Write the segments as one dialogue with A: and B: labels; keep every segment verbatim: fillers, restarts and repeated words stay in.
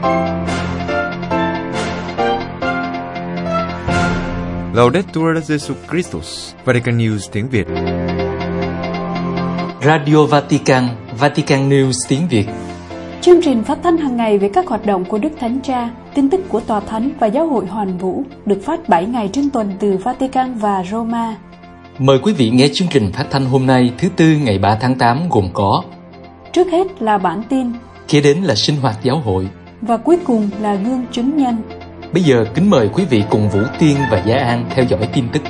A: Laudetur Jesus Christus, Vatican News tiếng Việt.
B: Radio Vatican, Vatican News tiếng Việt.
C: Chương trình phát thanh hàng ngày về các hoạt động của Đức Thánh Cha, tin tức của Tòa Thánh và Giáo hội Hoàn Vũ, được phát bảy ngày trên tuần từ Vatican và Roma.
B: Mời quý vị nghe chương trình phát thanh hôm nay thứ Tư ngày ba tháng tám gồm có:
C: trước hết là bản tin,
B: kế đến là sinh hoạt giáo hội,
C: và cuối cùng là gương chứng nhân.
B: Bây giờ kính mời quý vị cùng Vũ Tiên và Gia An theo dõi tin tức.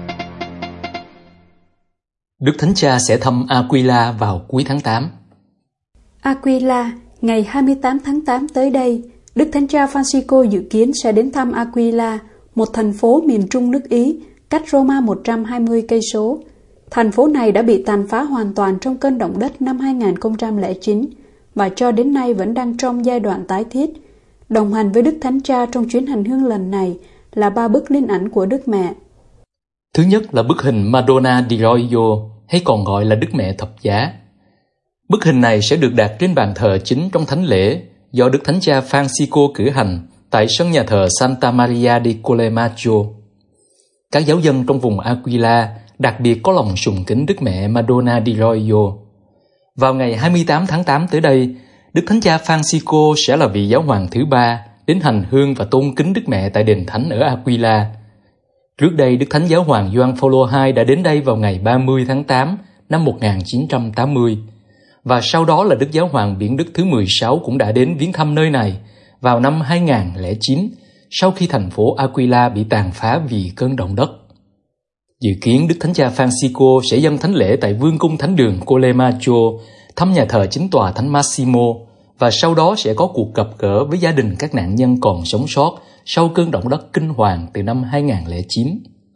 B: Đức Thánh Cha sẽ thăm Aquila vào cuối tháng tám.
C: Aquila, ngày hai mươi tám tháng tám tới đây, Đức Thánh Cha Francisco dự kiến sẽ đến thăm Aquila, một thành phố miền trung nước Ý, cách Roma một trăm hai mươi cây số. Thành phố này đã bị tàn phá hoàn toàn trong cơn động đất năm hai nghìn không trăm lẻ chín và cho đến nay vẫn đang trong giai đoạn tái thiết. Đồng hành với Đức Thánh Cha trong chuyến hành hương lần này là ba bức linh ảnh của Đức Mẹ.
B: Thứ nhất là bức hình Madonna di Roio, hay còn gọi là Đức Mẹ Thập Giá. Bức hình này sẽ được đặt trên bàn thờ chính trong thánh lễ do Đức Thánh Cha Francisco cử hành tại sân nhà thờ Santa Maria di Colemaggio. Các giáo dân trong vùng Aquila đặc biệt có lòng sùng kính Đức Mẹ Madonna di Roio. Vào ngày hai mươi tám tháng tám tới đây, Đức Thánh Cha Francisco sẽ là vị giáo hoàng thứ ba đến hành hương và tôn kính Đức Mẹ tại đền thánh ở Aquila. Trước đây, Đức Thánh Giáo hoàng Gioan Phaolô đệ nhị đã đến đây vào ngày ba mươi tháng tám năm một nghìn chín trăm tám mươi, và sau đó là Đức Giáo hoàng Biển Đức thứ mười sáu cũng đã đến viếng thăm nơi này vào năm hai nghìn không trăm lẻ chín, sau khi thành phố Aquila bị tàn phá vì cơn động đất. Dự kiến Đức Thánh Cha Francisco sẽ dâng thánh lễ tại Vương cung Thánh đường Colemaggio, thăm nhà thờ chính tòa Thánh Massimo, và sau đó sẽ có cuộc gặp gỡ với gia đình các nạn nhân còn sống sót sau cơn động đất kinh hoàng từ năm hai nghìn không trăm lẻ chín.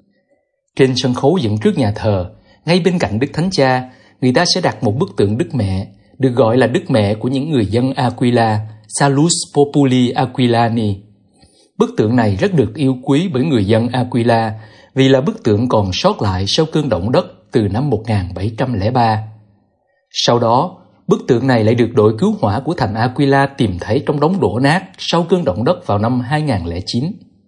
B: Trên sân khấu dựng trước nhà thờ, ngay bên cạnh Đức Thánh Cha, người ta sẽ đặt một bức tượng Đức Mẹ, được gọi là Đức Mẹ của những người dân Aquila, Salus Populi Aquilani. Bức tượng này rất được yêu quý bởi người dân Aquila vì là bức tượng còn sót lại sau cơn động đất từ năm một nghìn bảy trăm lẻ ba. Sau đó, bức tượng này lại được đội cứu hỏa của thành Aquila tìm thấy trong đống đổ nát sau cơn động đất vào năm hai nghìn không trăm lẻ chín.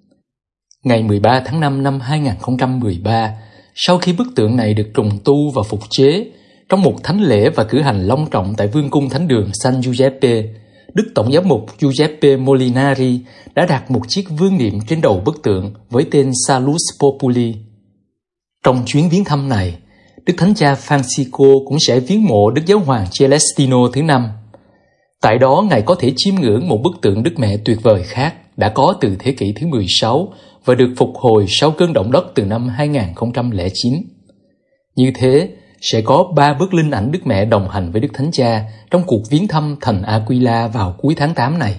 B: Ngày mười ba tháng năm năm hai nghìn không trăm mười ba, sau khi bức tượng này được trùng tu và phục chế, trong một thánh lễ và cử hành long trọng tại Vương cung Thánh đường San Giuseppe, Đức Tổng giám mục Giuseppe Molinari đã đặt một chiếc vương niệm trên đầu bức tượng với tên Salus Populi. Trong chuyến viếng thăm này, Đức Thánh Cha Francisco cũng sẽ viếng mộ Đức Giáo hoàng Celestino thứ năm. Tại đó, Ngài có thể chiêm ngưỡng một bức tượng Đức Mẹ tuyệt vời khác đã có từ thế kỷ thứ mười sáu và được phục hồi sau cơn động đất từ năm hai nghìn không trăm lẻ chín. Như thế, sẽ có ba bức linh ảnh Đức Mẹ đồng hành với Đức Thánh Cha trong cuộc viếng thăm thành Aquila vào cuối tháng tám này.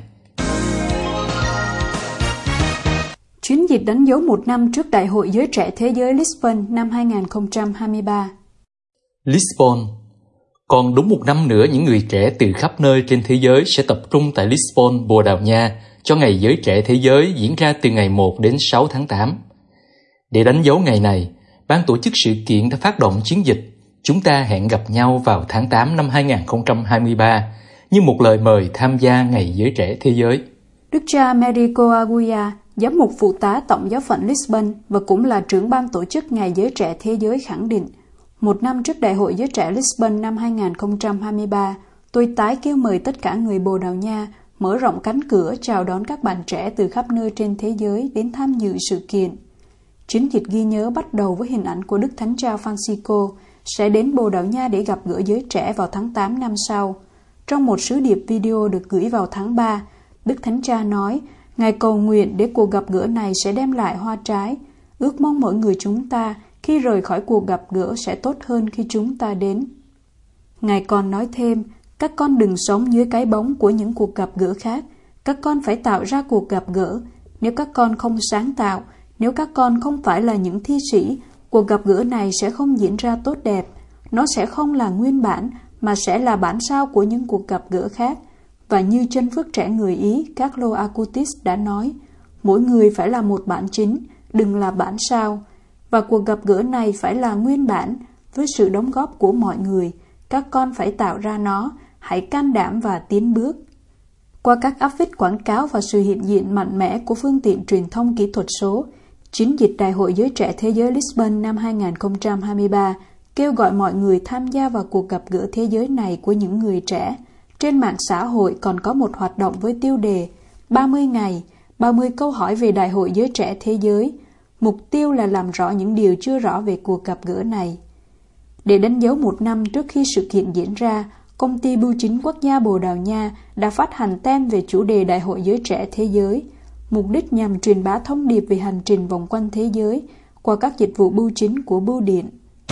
C: Chiến dịch đánh dấu một năm trước Đại hội Giới Trẻ Thế giới Lisbon năm hai nghìn không trăm hai mươi ba.
B: Lisbon. Còn đúng một năm nữa, những người trẻ từ khắp nơi trên thế giới sẽ tập trung tại Lisbon, Bồ Đào Nha cho Ngày Giới Trẻ Thế giới diễn ra từ ngày một đến sáu tháng tám. Để đánh dấu ngày này, ban tổ chức sự kiện đã phát động chiến dịch Chúng ta hẹn gặp nhau vào tháng tám năm hai nghìn không trăm hai mươi ba như một lời mời tham gia Ngày Giới Trẻ Thế giới.
C: Đức cha Americo Aguiar, giám mục phụ tá Tổng giáo phận Lisbon và cũng là trưởng ban tổ chức Ngày Giới Trẻ Thế giới khẳng định: một năm trước Đại hội Giới Trẻ Lisbon năm hai nghìn không trăm hai mươi ba, tôi tái kêu mời tất cả người Bồ Đào Nha mở rộng cánh cửa chào đón các bạn trẻ từ khắp nơi trên thế giới đến tham dự sự kiện. Chiến dịch ghi nhớ bắt đầu với hình ảnh của Đức Thánh Cha Francisco sẽ đến Bồ Đào Nha để gặp gỡ giới trẻ vào tháng tám năm sau. Trong một sứ điệp video được gửi vào tháng ba, Đức Thánh Cha nói, Ngài cầu nguyện để cuộc gặp gỡ này sẽ đem lại hoa trái. Ước mong mỗi người chúng ta khi rời khỏi cuộc gặp gỡ sẽ tốt hơn khi chúng ta đến. Ngài còn nói thêm, các con đừng sống dưới cái bóng của những cuộc gặp gỡ khác. Các con phải tạo ra cuộc gặp gỡ. Nếu các con không sáng tạo, nếu các con không phải là những thi sĩ, cuộc gặp gỡ này sẽ không diễn ra tốt đẹp. Nó sẽ không là nguyên bản, mà sẽ là bản sao của những cuộc gặp gỡ khác. Và như chân phước trẻ người Ý Carlo Acutis đã nói, mỗi người phải là một bản chính, đừng là bản sao. Và cuộc gặp gỡ này phải là nguyên bản, với sự đóng góp của mọi người. Các con phải tạo ra nó, hãy can đảm và tiến bước. Qua các áp phích quảng cáo và sự hiện diện mạnh mẽ của phương tiện truyền thông kỹ thuật số, chiến dịch Đại hội Giới Trẻ Thế giới Lisbon năm hai không hai ba kêu gọi mọi người tham gia vào cuộc gặp gỡ thế giới này của những người trẻ. Trên mạng xã hội còn có một hoạt động với tiêu đề ba mươi ngày, ba mươi câu hỏi về Đại hội Giới Trẻ Thế giới. Mục tiêu là làm rõ những điều chưa rõ về cuộc gặp gỡ này. Để đánh dấu một năm trước khi sự kiện diễn ra, công ty bưu chính quốc gia Bồ Đào Nha đã phát hành tem về chủ đề Đại hội Giới Trẻ Thế giới, mục đích nhằm truyền bá thông điệp về hành trình vòng quanh thế giới qua các dịch vụ bưu chính của bưu điện.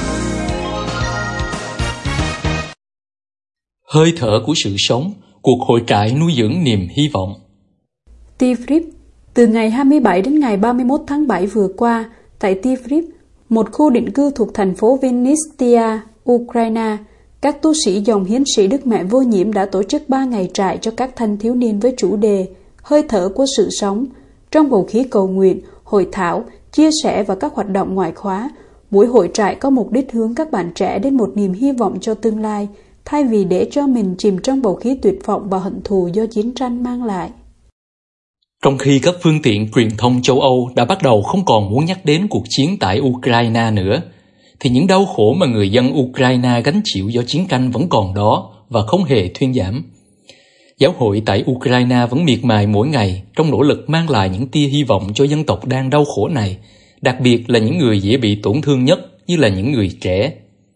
B: Hơi thở của sự sống, cuộc hội trại nuôi dưỡng niềm hy vọng.
C: Tivriv. Từ ngày hai mươi bảy đến ngày ba mươi mốt tháng bảy vừa qua, tại Tivriv, một khu định cư thuộc thành phố Vinnytsia, Ukraine, các tu sĩ dòng hiến sĩ Đức Mẹ Vô Nhiễm đã tổ chức ba ngày trại cho các thanh thiếu niên với chủ đề Hơi thở của sự sống. Trong bầu khí cầu nguyện, hội thảo, chia sẻ và các hoạt động ngoại khóa, buổi hội trại có mục đích hướng các bạn trẻ đến một niềm hy vọng cho tương lai, thay vì để cho mình chìm trong bầu khí tuyệt vọng và hận thù do chiến tranh mang lại.
B: Trong khi các phương tiện truyền thông châu Âu đã bắt đầu không còn muốn nhắc đến cuộc chiến tại Ukraine nữa, thì những đau khổ mà người dân Ukraine gánh chịu do chiến tranh vẫn còn đó và không hề thuyên giảm. Giáo hội tại Ukraine vẫn miệt mài mỗi ngày trong nỗ lực mang lại những tia hy vọng cho dân tộc đang đau khổ này, đặc biệt là những người dễ bị tổn thương nhất như là những người trẻ.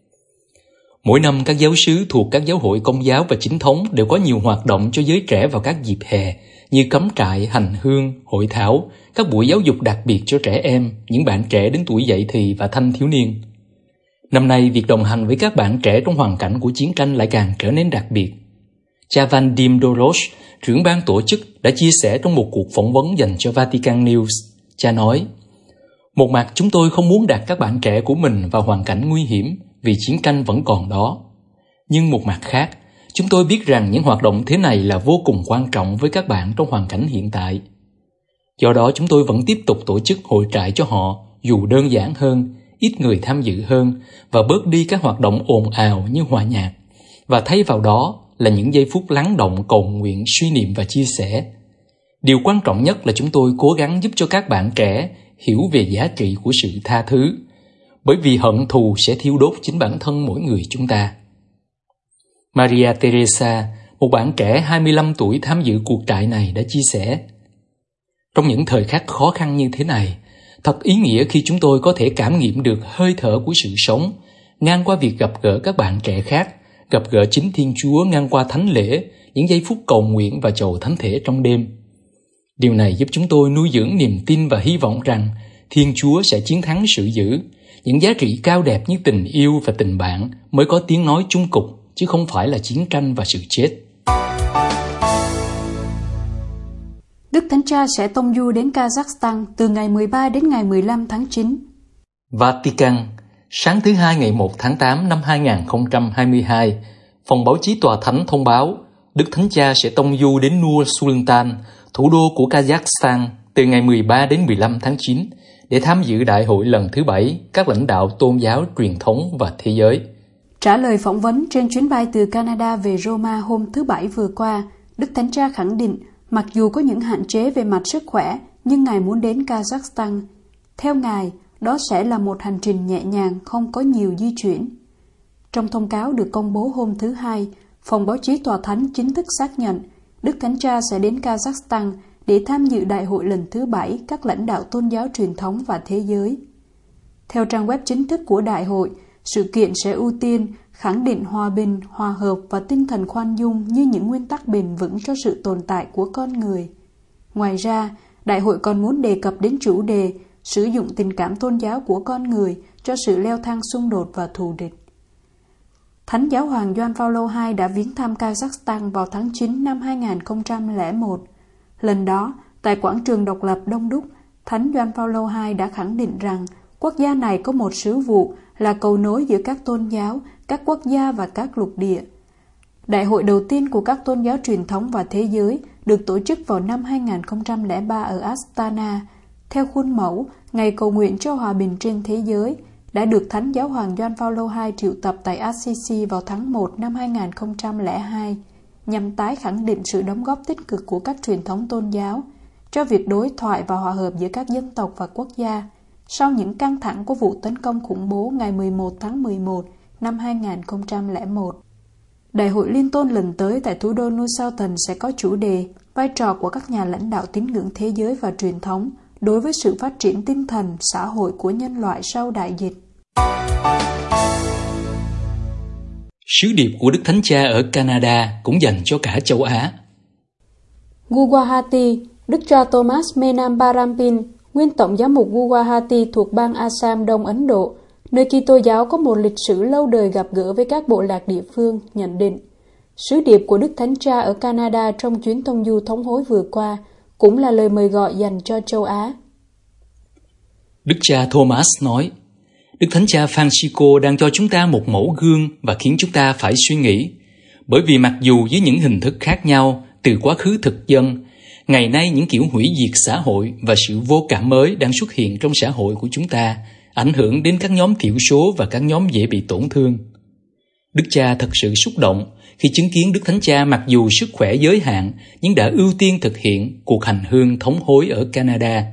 B: Mỗi năm các giáo sứ thuộc các giáo hội Công giáo và Chính thống đều có nhiều hoạt động cho giới trẻ vào các dịp hè như cắm trại, hành hương, hội thảo, các buổi giáo dục đặc biệt cho trẻ em, những bạn trẻ đến tuổi dậy thì và thanh thiếu niên. Năm nay, việc đồng hành với các bạn trẻ trong hoàn cảnh của chiến tranh lại càng trở nên đặc biệt. Cha Vadim Dorosh, trưởng ban tổ chức, đã chia sẻ trong một cuộc phỏng vấn dành cho Vatican News. Cha nói, một mặt chúng tôi không muốn đặt các bạn trẻ của mình vào hoàn cảnh nguy hiểm vì chiến tranh vẫn còn đó. Nhưng một mặt khác, chúng tôi biết rằng những hoạt động thế này là vô cùng quan trọng với các bạn trong hoàn cảnh hiện tại. Do đó chúng tôi vẫn tiếp tục tổ chức hội trại cho họ, dù đơn giản hơn, ít người tham dự hơn và bớt đi các hoạt động ồn ào như hòa nhạc. Và thay vào đó là những giây phút lắng động, cầu nguyện, suy niệm và chia sẻ. Điều quan trọng nhất là chúng tôi cố gắng giúp cho các bạn trẻ hiểu về giá trị của sự tha thứ, bởi vì hận thù sẽ thiêu đốt chính bản thân mỗi người chúng ta. Maria Teresa, một bạn trẻ hai mươi lăm tuổi tham dự cuộc trại này, đã chia sẻ, trong những thời khắc khó khăn như thế này, thật ý nghĩa khi chúng tôi có thể cảm nghiệm được hơi thở của sự sống, ngang qua việc gặp gỡ các bạn trẻ khác, gặp gỡ chính Thiên Chúa ngang qua thánh lễ, những giây phút cầu nguyện và chầu thánh thể trong đêm. Điều này giúp chúng tôi nuôi dưỡng niềm tin và hy vọng rằng Thiên Chúa sẽ chiến thắng sự dữ. Những giá trị cao đẹp như tình yêu và tình bạn mới có tiếng nói chung cục, chứ không phải là chiến tranh và sự chết.
C: Đức Thánh Cha sẽ tông du đến Kazakhstan từ ngày mười ba đến ngày mười lăm tháng chín.
B: Vatican, sáng thứ Hai ngày một tháng tám năm hai nghìn không trăm hai mươi hai, Phòng báo chí Tòa Thánh thông báo Đức Thánh Cha sẽ tông du đến Nur Sultan, thủ đô của Kazakhstan, từ ngày mười ba đến mười lăm tháng chín để tham dự đại hội lần thứ bảy các lãnh đạo tôn giáo, truyền thống và thế giới.
C: Trả lời phỏng vấn trên chuyến bay từ Canada về Roma hôm thứ Bảy vừa qua, Đức Thánh Cha khẳng định mặc dù có những hạn chế về mặt sức khỏe, nhưng Ngài muốn đến Kazakhstan. Theo Ngài, đó sẽ là một hành trình nhẹ nhàng, không có nhiều di chuyển. Trong thông cáo được công bố hôm thứ Hai, Phòng báo chí Tòa Thánh chính thức xác nhận Đức Thánh Cha sẽ đến Kazakhstan để tham dự đại hội lần thứ bảy các lãnh đạo tôn giáo truyền thống và thế giới. Theo trang web chính thức của đại hội, sự kiện sẽ ưu tiên khẳng định hòa bình, hòa hợp và tinh thần khoan dung như những nguyên tắc bền vững cho sự tồn tại của con người. Ngoài ra, đại hội còn muốn đề cập đến chủ đề sử dụng tình cảm tôn giáo của con người cho sự leo thang xung đột và thù địch. Thánh Giáo hoàng Gioan Phaolô đệ nhị đã viếng thăm Kazakhstan vào tháng chín năm hai nghìn không trăm lẻ một. Lần đó, tại quảng trường độc lập đông đúc, Thánh Gioan Phaolô đệ nhị đã khẳng định rằng quốc gia này có một sứ vụ là cầu nối giữa các tôn giáo, các quốc gia và các lục địa. Đại hội đầu tiên của các tôn giáo truyền thống và thế giới được tổ chức vào năm hai nghìn không trăm lẻ ba ở Astana, theo khuôn mẫu Ngày cầu nguyện cho hòa bình trên thế giới, đã được Thánh Giáo hoàng Gioan Phaolô đệ nhị triệu tập tại Assisi vào tháng một năm hai nghìn không trăm lẻ hai. nhằm tái khẳng định sự đóng góp tích cực của các truyền thống tôn giáo cho việc đối thoại và hòa hợp giữa các dân tộc và quốc gia sau những căng thẳng của vụ tấn công khủng bố ngày mười một tháng mười một năm hai nghìn không trăm lẻ một. Đại hội Liên tôn lần tới tại thủ đô New Southampton sẽ có chủ đề vai trò của các nhà lãnh đạo tín ngưỡng thế giới và truyền thống đối với sự phát triển tinh thần, xã hội của nhân loại sau đại dịch.
B: Sứ điệp của Đức Thánh Cha ở Canada cũng dành cho cả châu Á.
C: Guwahati, Đức cha Thomas Menam Parampin, nguyên tổng giám mục Guwahati thuộc bang Assam, Đông Ấn Độ, nơi Kitô giáo có một lịch sử lâu đời gặp gỡ với các bộ lạc địa phương, nhận định sứ điệp của Đức Thánh Cha ở Canada trong chuyến thông du thống hối vừa qua cũng là lời mời gọi dành cho châu Á.
B: Đức cha Thomas nói, Đức Thánh Cha Francisco đang cho chúng ta một mẫu gương và khiến chúng ta phải suy nghĩ. Bởi vì mặc dù với những hình thức khác nhau từ quá khứ thực dân, ngày nay những kiểu hủy diệt xã hội và sự vô cảm mới đang xuất hiện trong xã hội của chúng ta, ảnh hưởng đến các nhóm thiểu số và các nhóm dễ bị tổn thương. Đức cha thật sự xúc động khi chứng kiến Đức Thánh Cha mặc dù sức khỏe giới hạn nhưng đã ưu tiên thực hiện cuộc hành hương thống hối ở Canada.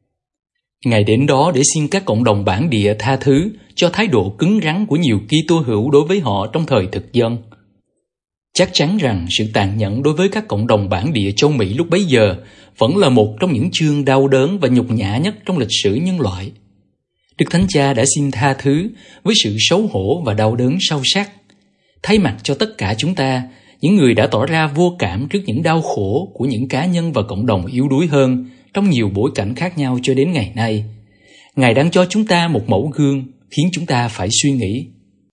B: Ngài đến đó để xin các cộng đồng bản địa tha thứ cho thái độ cứng rắn của nhiều Kitô hữu đối với họ trong thời thực dân. Chắc chắn rằng sự tàn nhẫn đối với các cộng đồng bản địa châu Mỹ lúc bấy giờ vẫn là một trong những chương đau đớn và nhục nhã nhất trong lịch sử nhân loại. Đức Thánh Cha đã xin tha thứ với sự xấu hổ và đau đớn sâu sắc, thay mặt cho tất cả chúng ta, những người đã tỏ ra vô cảm trước những đau khổ của những cá nhân và cộng đồng yếu đuối hơn trong nhiều bối cảnh khác nhau cho đến ngày nay. Ngài đang cho chúng ta một mẫu gương khiến chúng ta phải suy nghĩ.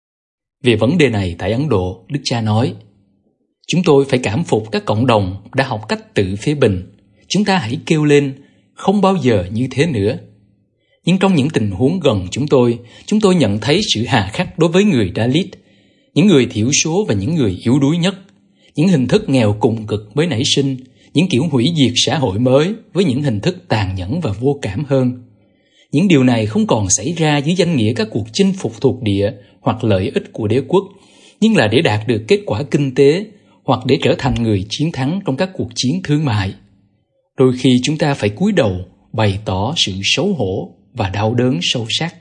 B: Về vấn đề này tại Ấn Độ, Đức Cha nói, chúng tôi phải cảm phục các cộng đồng đã học cách tự phê bình. Chúng ta hãy kêu lên, không bao giờ như thế nữa. Nhưng trong những tình huống gần chúng tôi, chúng tôi nhận thấy sự hà khắc đối với người Dalit, những người thiểu số và những người yếu đuối nhất, những hình thức nghèo cùng cực mới nảy sinh, những kiểu hủy diệt xã hội mới với những hình thức tàn nhẫn và vô cảm hơn. Những điều này không còn xảy ra dưới danh nghĩa các cuộc chinh phục thuộc địa hoặc lợi ích của đế quốc, nhưng là để đạt được kết quả kinh tế hoặc để trở thành người chiến thắng trong các cuộc chiến thương mại. Đôi khi chúng ta phải cúi đầu bày tỏ sự xấu hổ và đau đớn sâu sắc.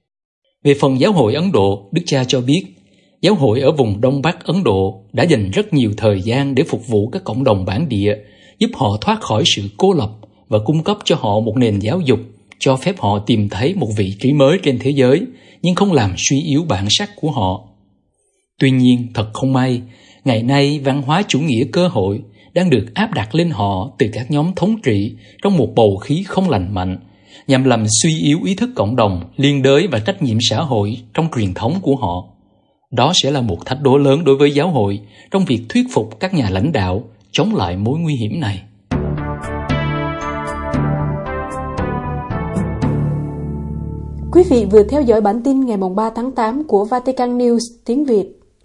B: Về phần giáo hội Ấn Độ, Đức Cha cho biết, giáo hội ở vùng Đông Bắc Ấn Độ đã dành rất nhiều thời gian để phục vụ các cộng đồng bản địa, giúp họ thoát khỏi sự cô lập và cung cấp cho họ một nền giáo dục, cho phép họ tìm thấy một vị trí mới trên thế giới, nhưng không làm suy yếu bản sắc của họ. Tuy nhiên, thật không may, ngày nay văn hóa chủ nghĩa cơ hội đang được áp đặt lên họ từ các nhóm thống trị trong một bầu khí không lành mạnh, nhằm làm suy yếu ý thức cộng đồng, liên đới và trách nhiệm xã hội trong truyền thống của họ. Đó sẽ là một thách đố lớn đối với giáo hội trong việc thuyết phục các nhà lãnh đạo chống lại mối nguy hiểm này.
C: Quý vị vừa theo dõi bản tin ngày ba tháng tám của Vatican News tiếng Việt.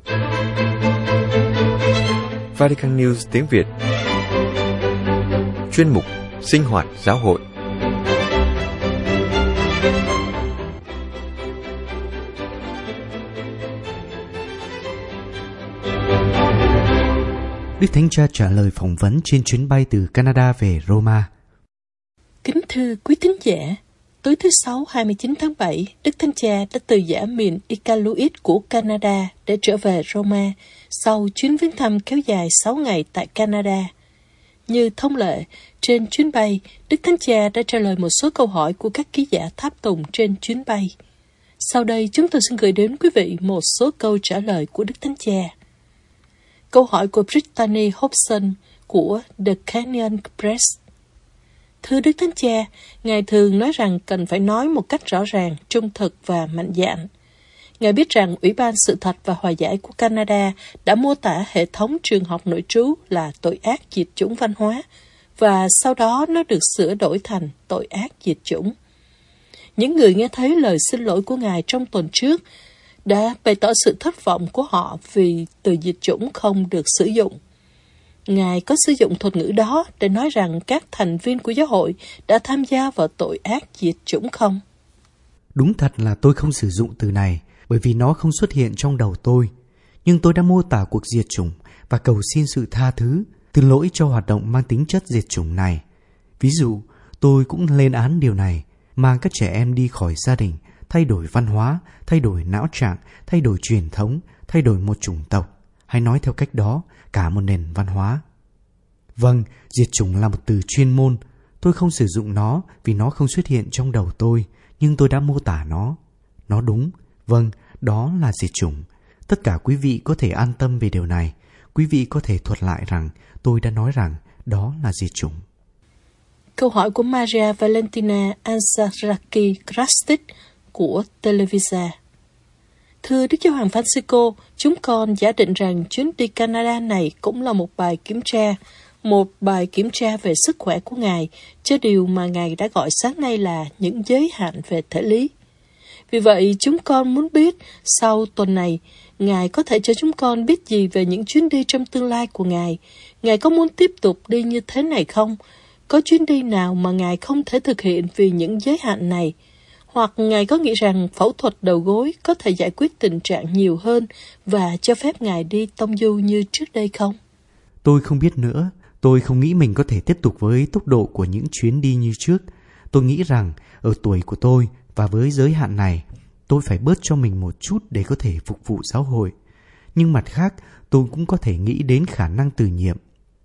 A: Vatican News tiếng Việt. Chuyên mục Sinh hoạt giáo hội.
D: Đức Thánh Cha trả lời phỏng vấn trên chuyến bay từ Canada về Roma.
E: Kính thưa quý thính giả, tối thứ Sáu hai mươi chín tháng bảy, Đức Thánh Cha đã từ giã miền Iqaluit của Canada để trở về Roma sau chuyến viếng thăm kéo dài sáu ngày tại Canada. Như thông lệ, trên chuyến bay, Đức Thánh Cha đã trả lời một số câu hỏi của các ký giả tháp tùng trên chuyến bay. Sau đây, chúng tôi xin gửi đến quý vị một số câu trả lời của Đức Thánh Cha. Câu hỏi của Brittany Hobson của The Canyon Press. Thưa Đức Thánh Cha, Ngài thường nói rằng cần phải nói một cách rõ ràng, trung thực và mạnh dạn. Ngài biết rằng Ủy ban Sự thật và Hòa giải của Canada đã mô tả hệ thống trường học nội trú là tội ác diệt chủng văn hóa, và sau đó nó được sửa đổi thành tội ác diệt chủng. Những người nghe thấy lời xin lỗi của Ngài trong tuần trước đã bày tỏ sự thất vọng của họ vì từ diệt chủng không được sử dụng. Ngài có sử dụng thuật ngữ đó để nói rằng các thành viên của giáo hội đã tham gia vào tội ác diệt chủng không?
D: Đúng thật là tôi không sử dụng từ này bởi vì nó không xuất hiện trong đầu tôi. Nhưng tôi đã mô tả cuộc diệt chủng và cầu xin sự tha thứ, thứ lỗi cho hoạt động mang tính chất diệt chủng này. Ví dụ, tôi cũng lên án điều này, mang các trẻ em đi khỏi gia đình, thay đổi văn hóa, thay đổi não trạng, thay đổi truyền thống, thay đổi một chủng tộc, hay nói theo cách đó, cả một nền văn hóa. Vâng, diệt chủng là một từ chuyên môn. Tôi không sử dụng nó vì nó không xuất hiện trong đầu tôi, nhưng tôi đã mô tả nó. Nó đúng, vâng, đó là diệt chủng. Tất cả quý vị có thể an tâm về điều này. Quý vị có thể thuật lại rằng tôi đã nói rằng đó là diệt chủng.
E: Câu hỏi của Maria Valentina Anzaraki Krastic của Televisa. Thưa Đức Giáo hoàng Francisco, chúng con giả định rằng chuyến đi Canada này cũng là một bài kiểm tra, một bài kiểm tra về sức khỏe của Ngài, cho điều mà Ngài đã gọi sáng nay là những giới hạn về thể lý. Vì vậy, chúng con muốn biết, sau tuần này, Ngài có thể cho chúng con biết gì về những chuyến đi trong tương lai của Ngài? Ngài có muốn tiếp tục đi như thế này không? Có chuyến đi nào mà Ngài không thể thực hiện vì những giới hạn này? Hoặc Ngài có nghĩ rằng phẫu thuật đầu gối có thể giải quyết tình trạng nhiều hơn và cho phép Ngài đi tông du như trước đây không?
D: Tôi không biết nữa. Tôi không nghĩ mình có thể tiếp tục với tốc độ của những chuyến đi như trước. Tôi nghĩ rằng ở tuổi của tôi và với giới hạn này, tôi phải bớt cho mình một chút để có thể phục vụ giáo hội. Nhưng mặt khác, tôi cũng có thể nghĩ đến khả năng từ nhiệm.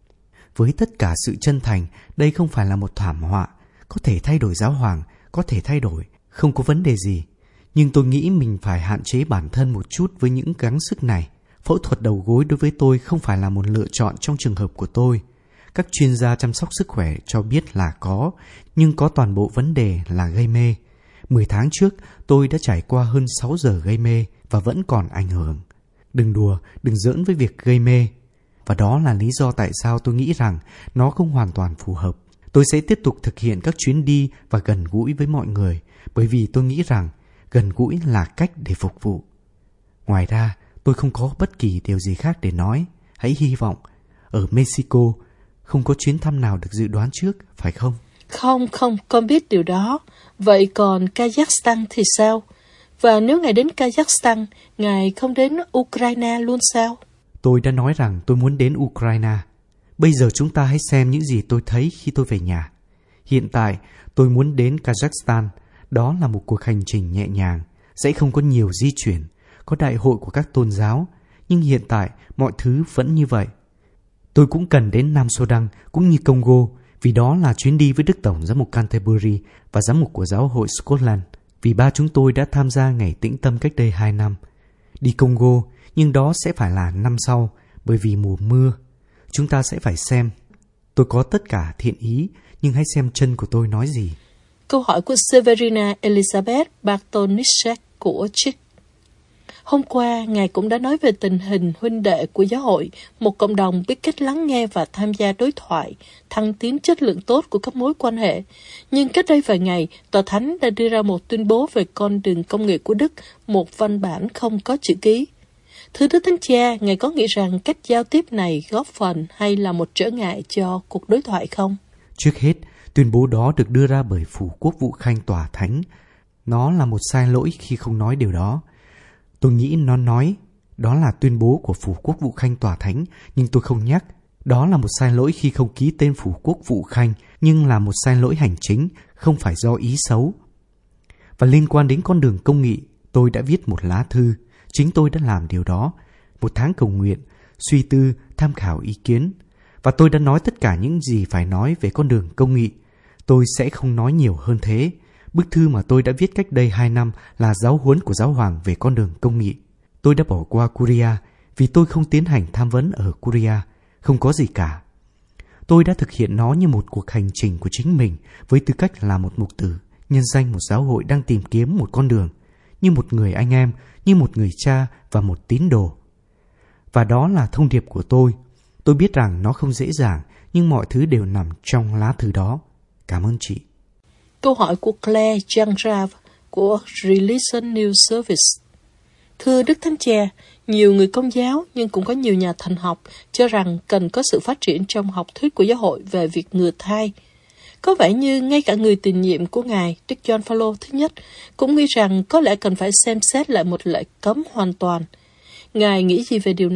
D: Với tất cả sự chân thành, đây không phải là một thảm họa. Có thể thay đổi giáo hoàng, có thể thay đổi, không có vấn đề gì. Nhưng tôi nghĩ mình phải hạn chế bản thân một chút với những gắng sức này. Phẫu thuật đầu gối đối với tôi không phải là một lựa chọn trong trường hợp của tôi. Các chuyên gia chăm sóc sức khỏe cho biết là có, nhưng có toàn bộ vấn đề là gây mê. Mười tháng trước, tôi đã trải qua hơn sáu giờ gây mê và vẫn còn ảnh hưởng. Đừng đùa, đừng giỡn với việc gây mê. Và đó là lý do tại sao tôi nghĩ rằng nó không hoàn toàn phù hợp. Tôi sẽ tiếp tục thực hiện các chuyến đi và gần gũi với mọi người, bởi vì tôi nghĩ rằng gần gũi là cách để phục vụ. Ngoài ra, tôi không có bất kỳ điều gì khác để nói. Hãy hy vọng. Ở Mexico, không có chuyến thăm nào được dự đoán trước, phải không?
E: Không, không, con biết điều đó. Vậy còn Kazakhstan thì sao? Và nếu Ngài đến Kazakhstan, Ngài không đến Ukraine luôn sao?
D: Tôi đã nói rằng tôi muốn đến Ukraine. Bây giờ chúng ta hãy xem những gì tôi thấy khi tôi về nhà. Hiện tại, tôi muốn đến Kazakhstan. Đó là một cuộc hành trình nhẹ nhàng, sẽ không có nhiều di chuyển, có đại hội của các tôn giáo. Nhưng hiện tại, mọi thứ vẫn như vậy. Tôi cũng cần đến Nam Sudan cũng như Congo, vì đó là chuyến đi với Đức Tổng giám mục Canterbury và giám mục của giáo hội Scotland, vì ba chúng tôi đã tham gia ngày tĩnh tâm cách đây hai năm. Đi Congo, nhưng đó sẽ phải là năm sau, bởi vì mùa mưa. Chúng ta sẽ phải xem. Tôi có tất cả thiện ý, nhưng hãy xem chân của tôi nói gì.
E: Câu hỏi của Severina Elizabeth Bartoniczek của Czech. Hôm qua, Ngài cũng đã nói về tình hình huynh đệ của giáo hội, một cộng đồng biết cách lắng nghe và tham gia đối thoại, thăng tiến chất lượng tốt của các mối quan hệ. Nhưng cách đây vài ngày, Tòa Thánh đã đưa ra một tuyên bố về con đường công nghệ của Đức, một văn bản không có chữ ký. Thưa Đức Thánh Cha, Ngài có nghĩ rằng cách giao tiếp này góp phần hay là một trở ngại cho cuộc đối thoại không?
D: Trước hết, tuyên bố đó được đưa ra bởi Phủ Quốc vụ Khanh Tòa Thánh. Nó là một sai lỗi khi không nói điều đó. Tôi nghĩ nó nói, đó là tuyên bố của Phủ Quốc vụ Khanh Tòa Thánh, nhưng tôi không nhắc. Đó là một sai lỗi khi không ký tên Phủ Quốc vụ Khanh, nhưng là một sai lỗi hành chính, không phải do ý xấu. Và liên quan đến con đường công nghị, tôi đã viết một lá thư. Chính tôi đã làm điều đó. Một tháng cầu nguyện, suy tư, tham khảo ý kiến. Và tôi đã nói tất cả những gì phải nói về con đường công nghị. Tôi sẽ không nói nhiều hơn thế. Bức thư mà tôi đã viết cách đây hai năm là giáo huấn của giáo hoàng về con đường công nghị. Tôi đã bỏ qua Curia vì tôi không tiến hành tham vấn ở Curia. Không có gì cả. Tôi đã thực hiện nó như một cuộc hành trình của chính mình với tư cách là một mục tử, nhân danh một giáo hội đang tìm kiếm một con đường, như một người anh em, như một người cha và một tín đồ. Và đó là thông điệp của tôi. Tôi biết rằng nó không dễ dàng, nhưng mọi thứ đều nằm trong lá thư đó. Cảm ơn chị.
E: Câu hỏi của Claire Jangrav của Religion News Service. Thưa Đức Thánh Cha, nhiều người Công giáo nhưng cũng có nhiều nhà thần học cho rằng cần có sự phát triển trong học thuyết của giáo hội về việc ngừa thai. Có vẻ như ngay cả người tiền nhiệm của Ngài, Đức Gioan Phaolô thứ nhất, cũng nghĩ rằng có lẽ cần phải xem xét lại một lệnh cấm hoàn toàn. Ngài nghĩ gì về điều này?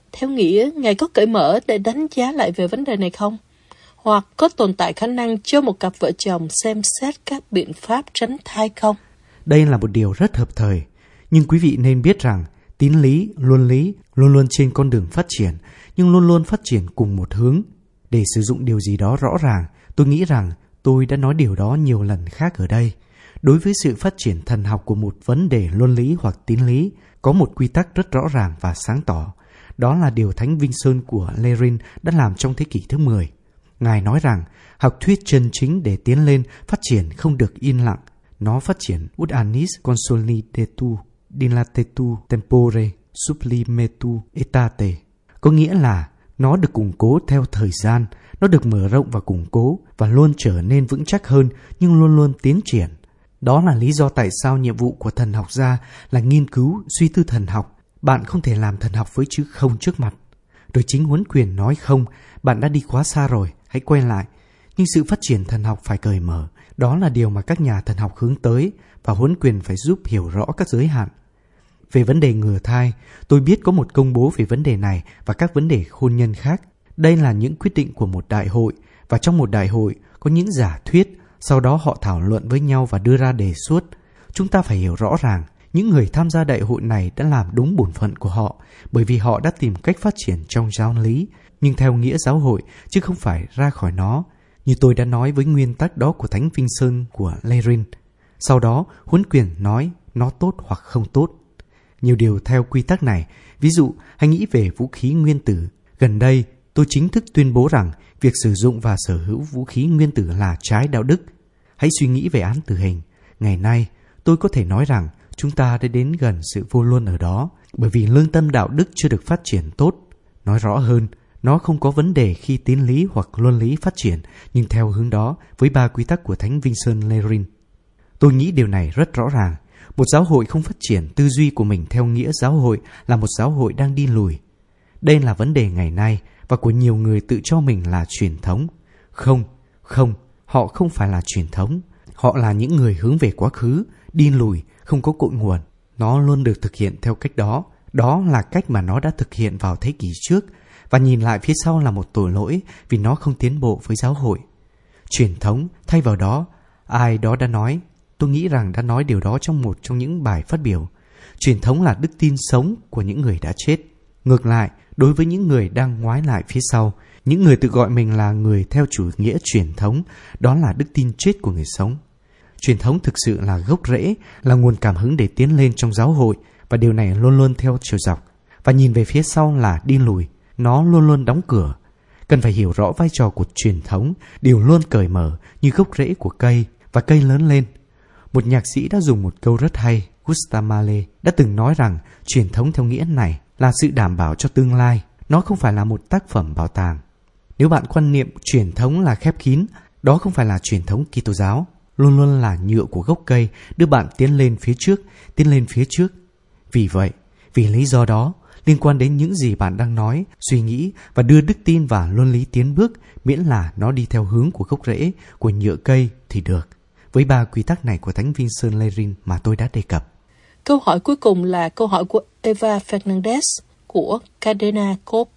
E: Theo nghĩa, Ngài có cởi mở để đánh giá lại về vấn đề này không? Hoặc có tồn tại khả năng cho một cặp vợ chồng xem xét các biện pháp tránh thai không?
D: Đây là một điều rất hợp thời. Nhưng quý vị nên biết rằng tín lý, luân lý luôn luôn trên con đường phát triển, nhưng luôn luôn phát triển cùng một hướng. Để sử dụng điều gì đó rõ ràng, tôi nghĩ rằng tôi đã nói điều đó nhiều lần khác ở đây. Đối với sự phát triển thần học của một vấn đề luân lý hoặc tín lý, có một quy tắc rất rõ ràng và sáng tỏ. Đó là điều Thánh Vinh Sơn của Lerin đã làm trong thế kỷ thứ mười. Ngài nói rằng học thuyết chân chính để tiến lên phát triển không được yên lặng. Nó phát triển ut annis consolidetu dilatetu tempore sublimetu etate. Có nghĩa là nó được củng cố theo thời gian, nó được mở rộng và củng cố và luôn trở nên vững chắc hơn nhưng luôn luôn tiến triển. Đó là lý do tại sao nhiệm vụ của thần học gia là nghiên cứu, suy tư thần học. Bạn không thể làm thần học với chữ không trước mặt. Rồi chính huấn quyền nói không, bạn đã đi quá xa rồi, hãy quay lại. Nhưng sự phát triển thần học phải cởi mở. Đó là điều mà các nhà thần học hướng tới và huấn quyền phải giúp hiểu rõ các giới hạn. Về vấn đề ngừa thai, tôi biết có một công bố về vấn đề này và các vấn đề hôn nhân khác. Đây là những quyết định của một đại hội, và trong một đại hội có những giả thuyết, sau đó họ thảo luận với nhau và đưa ra đề xuất. Chúng ta phải hiểu rõ ràng, những người tham gia đại hội này đã làm đúng bổn phận của họ, bởi vì họ đã tìm cách phát triển trong giáo lý, nhưng theo nghĩa giáo hội, chứ không phải ra khỏi nó, như tôi đã nói với nguyên tắc đó của Thánh Vinh Sơn của Lerin. Sau đó, huấn quyền nói nó tốt hoặc không tốt. Nhiều điều theo quy tắc này, ví dụ, hãy nghĩ về vũ khí nguyên tử. Gần đây, tôi chính thức tuyên bố rằng việc sử dụng và sở hữu vũ khí nguyên tử là trái đạo đức. Hãy suy nghĩ về án tử hình. Ngày nay, tôi có thể nói rằng chúng ta đã đến gần sự vô luân ở đó, bởi vì lương tâm đạo đức chưa được phát triển tốt. Nói rõ hơn, nó không có vấn đề khi tín lý hoặc luân lý phát triển, nhưng theo hướng đó với ba quy tắc của Thánh Vinh Sơn Lerin. Tôi nghĩ điều này rất rõ ràng. Một giáo hội không phát triển tư duy của mình theo nghĩa giáo hội là một giáo hội đang đi lùi. Đây là vấn đề ngày nay và của nhiều người tự cho mình là truyền thống. Không, không, họ không phải là truyền thống. Họ là những người hướng về quá khứ, đi lùi, không có cội nguồn. Nó luôn được thực hiện theo cách đó. Đó là cách mà nó đã thực hiện vào thế kỷ trước, và nhìn lại phía sau là một tội lỗi vì nó không tiến bộ với giáo hội. Truyền thống, thay vào đó, ai đó đã nói, tôi nghĩ rằng đã nói điều đó trong một trong những bài phát biểu. Truyền thống là đức tin sống của những người đã chết. Ngược lại, đối với những người đang ngoái lại phía sau, những người tự gọi mình là người theo chủ nghĩa truyền thống, đó là đức tin chết của người sống. Truyền thống thực sự là gốc rễ, là nguồn cảm hứng để tiến lên trong giáo hội, và điều này luôn luôn theo chiều dọc. Và nhìn về phía sau là đi lùi, nó luôn luôn đóng cửa. Cần phải hiểu rõ vai trò của truyền thống, điều luôn cởi mở như gốc rễ của cây, và cây lớn lên. Một nhạc sĩ đã dùng một câu rất hay, Gustav Mahler đã từng nói rằng truyền thống theo nghĩa này là sự đảm bảo cho tương lai, nó không phải là một tác phẩm bảo tàng. Nếu bạn quan niệm truyền thống là khép kín, đó không phải là truyền thống Kitô giáo, luôn luôn là nhựa của gốc cây đưa bạn tiến lên phía trước, tiến lên phía trước. Vì vậy, vì lý do đó, liên quan đến những gì bạn đang nói, suy nghĩ và đưa đức tin và luân lý tiến bước, miễn là nó đi theo hướng của gốc rễ, của nhựa cây thì được. Với ba quy tắc này của Thánh Vinh Sơn Lerin mà tôi đã đề cập.
E: Câu hỏi cuối cùng là câu hỏi của Eva Fernandez của Cadena Cope.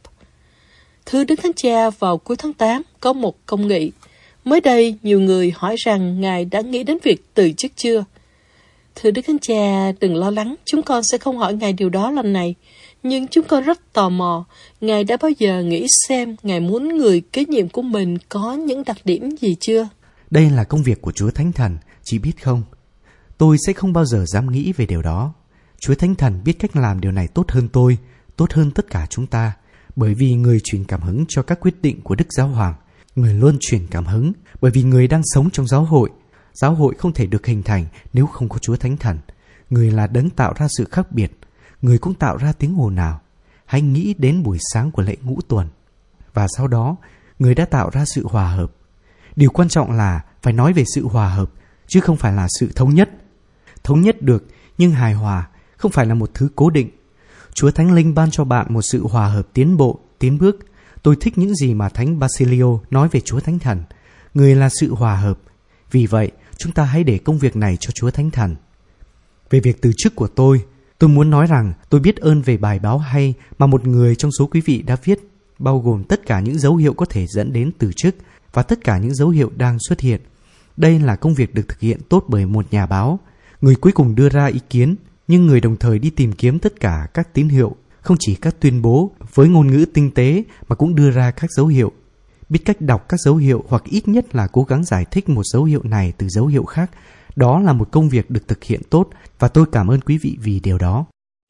E: Thưa Đức Thánh Cha, vào cuối tháng tám có một công nghị. Mới đây, nhiều người hỏi rằng Ngài đã nghĩ đến việc từ chức chưa? Thưa Đức Thánh Cha, đừng lo lắng, chúng con sẽ không hỏi Ngài điều đó lần này. Nhưng chúng con rất tò mò, Ngài đã bao giờ nghĩ xem Ngài muốn người kế nhiệm của mình có những đặc điểm gì chưa?
D: Đây là công việc của Chúa Thánh Thần, chị biết không? Tôi sẽ không bao giờ dám nghĩ về điều đó. Chúa Thánh Thần biết cách làm điều này tốt hơn tôi, tốt hơn tất cả chúng ta. Bởi vì người truyền cảm hứng cho các quyết định của Đức Giáo Hoàng. Người luôn truyền cảm hứng bởi vì người đang sống trong giáo hội. Giáo hội không thể được hình thành nếu không có Chúa Thánh Thần. Người là đấng tạo ra sự khác biệt. Người cũng tạo ra tiếng ồn ào. Hãy nghĩ đến buổi sáng của lễ ngũ tuần. Và sau đó, người đã tạo ra sự hòa hợp. Điều quan trọng là phải nói về sự hòa hợp, chứ không phải là sự thống nhất. Thống nhất được, nhưng hài hòa không phải là một thứ cố định. Chúa Thánh Linh ban cho bạn một sự hòa hợp tiến bộ, tiến bước. Tôi thích những gì mà Thánh Basilio nói về Chúa Thánh Thần. Người là sự hòa hợp. Vì vậy, chúng ta hãy để công việc này cho Chúa Thánh Thần. Về việc từ chức của tôi, Tôi muốn nói rằng tôi biết ơn về bài báo hay mà một người trong số quý vị đã viết, bao gồm tất cả những dấu hiệu có thể dẫn đến từ chức và tất cả những dấu hiệu đang xuất hiện. Đây là công việc được thực hiện tốt bởi một nhà báo, người cuối cùng đưa ra ý kiến, nhưng người đồng thời đi tìm kiếm tất cả các tín hiệu, không chỉ các tuyên bố với ngôn ngữ tinh tế mà cũng đưa ra các dấu hiệu. Biết cách đọc các dấu hiệu hoặc ít nhất là cố gắng giải thích một dấu hiệu này từ dấu hiệu khác, đó là một công việc được thực hiện tốt và tôi cảm ơn quý vị vì điều đó.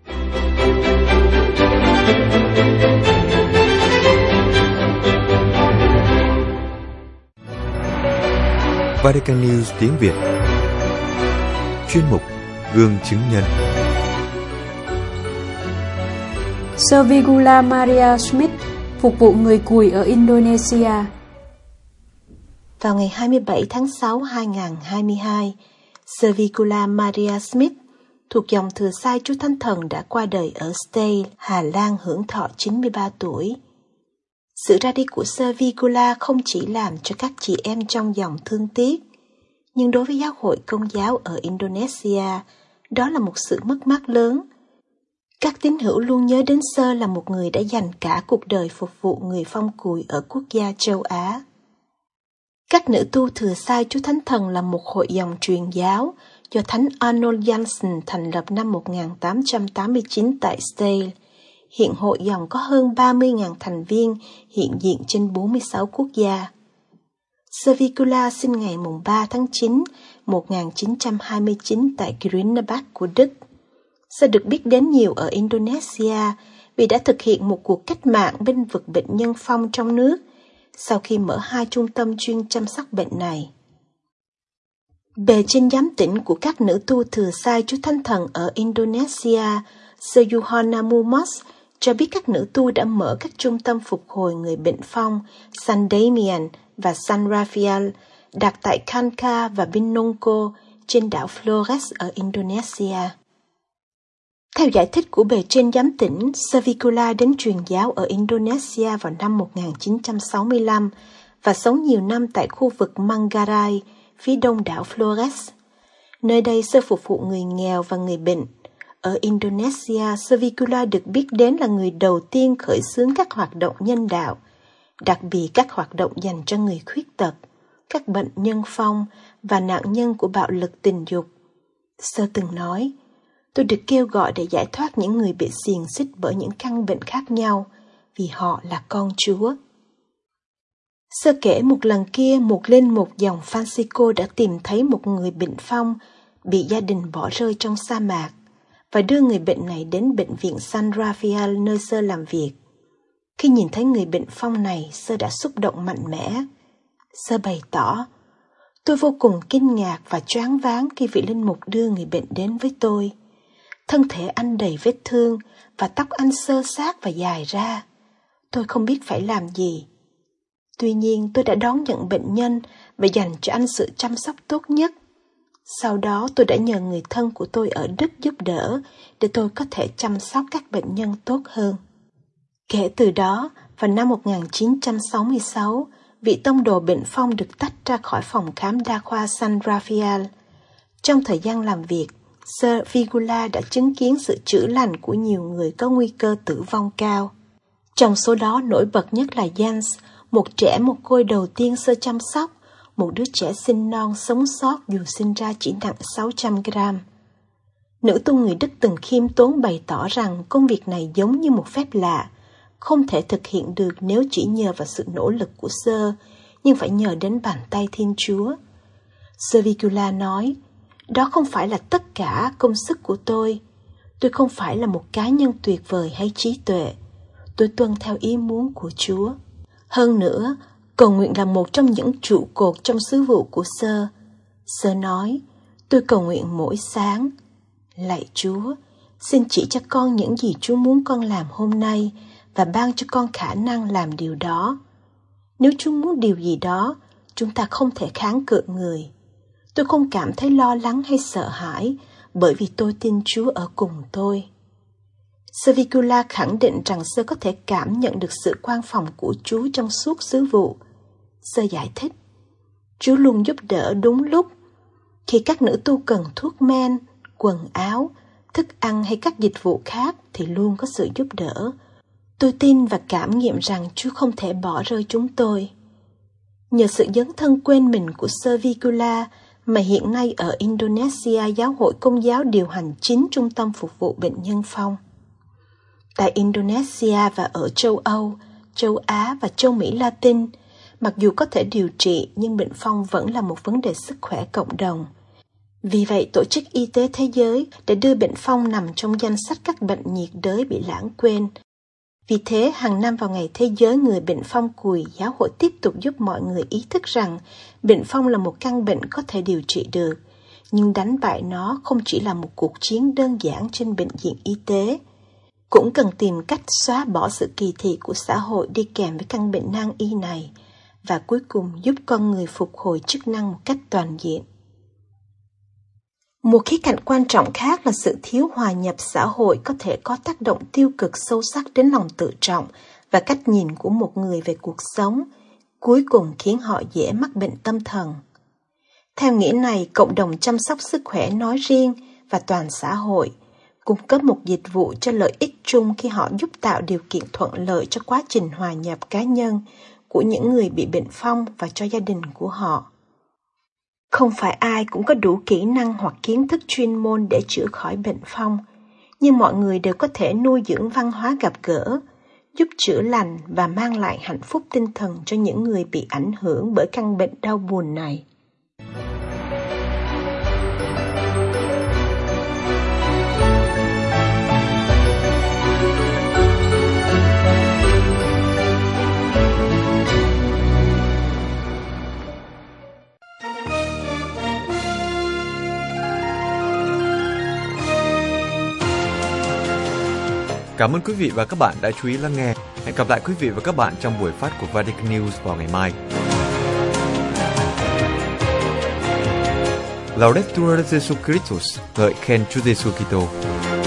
A: Vatican News tiếng Việt. Chuyên mục Gương chứng nhân.
C: Servigula Maria Smith phục vụ người cùi ở Indonesia.
E: Vào ngày hai mươi bảy tháng sáu năm hai nghìn không trăm hai mươi hai, Servigula Maria Smith thuộc dòng thừa sai Chúa Thánh Thần đã qua đời ở Stade, Hà Lan hưởng thọ chín mươi ba tuổi. Sự ra đi của Servigula không chỉ làm cho các chị em trong dòng thương tiếc, nhưng đối với giáo hội Công giáo ở Indonesia, đó là một sự mất mát lớn. Các tín hữu luôn nhớ đến Sơ là một người đã dành cả cuộc đời phục vụ người phong cùi ở quốc gia châu Á. Các nữ tu thừa sai Chúa Thánh Thần là một hội dòng truyền giáo do Thánh Arnold Jansen thành lập năm một nghìn tám trăm tám mươi chín tại Stade. Hiện hội dòng có hơn ba mươi nghìn thành viên hiện diện trên bốn mươi sáu quốc gia. Servigula sinh ngày ba tháng chín năm một nghìn chín trăm hai mươi chín tại Grünenbach của Đức. Sơ được biết đến nhiều ở Indonesia vì đã thực hiện một cuộc cách mạng bênh vực bệnh nhân phong trong nước sau khi mở hai trung tâm chuyên chăm sóc bệnh này. Bề trên giám tỉnh của các nữ tu thừa sai Chúa Thánh Thần ở Indonesia, Sơ Yohana Mumos, cho biết các nữ tu đã mở các trung tâm phục hồi người bệnh phong San Damian và San Rafael đặt tại Kanka và Binongko trên đảo Flores ở Indonesia. Theo giải thích của bề trên giám tỉnh, Servigula đến truyền giáo ở Indonesia vào năm một nghìn chín trăm sáu mươi lăm và sống nhiều năm tại khu vực Manggarai, phía đông đảo Flores. Nơi đây Sơ phục vụ người nghèo và người bệnh. Ở Indonesia, Servigula được biết đến là người đầu tiên khởi xướng các hoạt động nhân đạo, đặc biệt các hoạt động dành cho người khuyết tật, các bệnh nhân phong và nạn nhân của bạo lực tình dục. Sơ từng nói, tôi được kêu gọi để giải thoát những người bị xiềng xích bởi những căn bệnh khác nhau, vì họ là con Chúa. Sơ kể một lần kia, một linh mục dòng Francisco đã tìm thấy một người bệnh phong bị gia đình bỏ rơi trong sa mạc và đưa người bệnh này đến bệnh viện San Rafael nơi Sơ làm việc. Khi nhìn thấy người bệnh phong này, Sơ đã xúc động mạnh mẽ. Sơ bày tỏ, tôi vô cùng kinh ngạc và choáng váng khi vị linh mục đưa người bệnh đến với tôi. Thân thể anh đầy vết thương và tóc anh xơ xác và dài ra. Tôi không biết phải làm gì. Tuy nhiên tôi đã đón nhận bệnh nhân và dành cho anh sự chăm sóc tốt nhất. Sau đó tôi đã nhờ người thân của tôi ở Đức giúp đỡ để tôi có thể chăm sóc các bệnh nhân tốt hơn. Kể từ đó, vào năm một nghìn chín trăm sáu mươi sáu, vị tông đồ bệnh phong được tách ra khỏi phòng khám đa khoa San Rafael. Trong thời gian làm việc, Servigula đã chứng kiến sự chữa lành của nhiều người có nguy cơ tử vong cao. Trong số đó nổi bật nhất là Jens, một trẻ mồ côi đầu tiên Sơ chăm sóc, một đứa trẻ sinh non sống sót dù sinh ra chỉ nặng sáu trăm gram. Nữ tu người Đức từng khiêm tốn bày tỏ rằng công việc này giống như một phép lạ, không thể thực hiện được nếu chỉ nhờ vào sự nỗ lực của Sơ, nhưng phải nhờ đến bàn tay Thiên Chúa. Servigula nói, đó không phải là tất cả công sức của tôi. Tôi không phải là một cá nhân tuyệt vời hay trí tuệ. Tôi tuân theo ý muốn của Chúa. Hơn nữa, cầu nguyện là một trong những trụ cột trong sứ vụ của Sơ. Sơ nói, tôi cầu nguyện mỗi sáng. Lạy Chúa, xin chỉ cho con những gì Chúa muốn con làm hôm nay và ban cho con khả năng làm điều đó. Nếu Chúa muốn điều gì đó, chúng ta không thể kháng cự người. Tôi không cảm thấy lo lắng hay sợ hãi bởi vì tôi tin Chúa ở cùng tôi. Servigula khẳng định rằng Sơ có thể cảm nhận được sự quan phòng của Chúa trong suốt sứ vụ. Sơ giải thích, Chúa luôn giúp đỡ đúng lúc. Khi các nữ tu cần thuốc men, quần áo, thức ăn hay các dịch vụ khác thì luôn có sự giúp đỡ. Tôi tin và cảm nghiệm rằng Chúa không thể bỏ rơi chúng tôi. Nhờ sự dấn thân quên mình của Sir Vigula mà hiện nay ở Indonesia giáo hội Công giáo điều hành chín trung tâm phục vụ bệnh nhân phong. Tại Indonesia và ở châu Âu, châu Á và châu Mỹ Latin, mặc dù có thể điều trị nhưng bệnh phong vẫn là một vấn đề sức khỏe cộng đồng. Vì vậy, Tổ chức Y tế Thế giới đã đưa bệnh phong nằm trong danh sách các bệnh nhiệt đới bị lãng quên. Vì thế, hàng năm vào ngày Thế giới người bệnh phong cùi, giáo hội tiếp tục giúp mọi người ý thức rằng bệnh phong là một căn bệnh có thể điều trị được, nhưng đánh bại nó không chỉ là một cuộc chiến đơn giản trên bệnh viện y tế. Cũng cần tìm cách xóa bỏ sự kỳ thị của xã hội đi kèm với căn bệnh nan y này, và cuối cùng giúp con người phục hồi chức năng một cách toàn diện. Một khía cạnh quan trọng khác là sự thiếu hòa nhập xã hội có thể có tác động tiêu cực sâu sắc đến lòng tự trọng và cách nhìn của một người về cuộc sống, cuối cùng khiến họ dễ mắc bệnh tâm thần. Theo nghĩa này, cộng đồng chăm sóc sức khỏe nói riêng và toàn xã hội cung cấp một dịch vụ cho lợi ích chung khi họ giúp tạo điều kiện thuận lợi cho quá trình hòa nhập cá nhân của những người bị bệnh phong và cho gia đình của họ. Không phải ai cũng có đủ kỹ năng hoặc kiến thức chuyên môn để chữa khỏi bệnh phong, nhưng mọi người đều có thể nuôi dưỡng văn hóa gặp gỡ, giúp chữa lành và mang lại hạnh phúc tinh thần cho những người bị ảnh hưởng bởi căn bệnh đau buồn này.
A: Cảm ơn quý vị và các bạn đã chú ý lắng nghe. Hẹn gặp lại quý vị và các bạn trong buổi phát của Vatican News vào ngày mai. Laudetur Jesu Christus, ngợi khen Chúa Giêsu Kitô.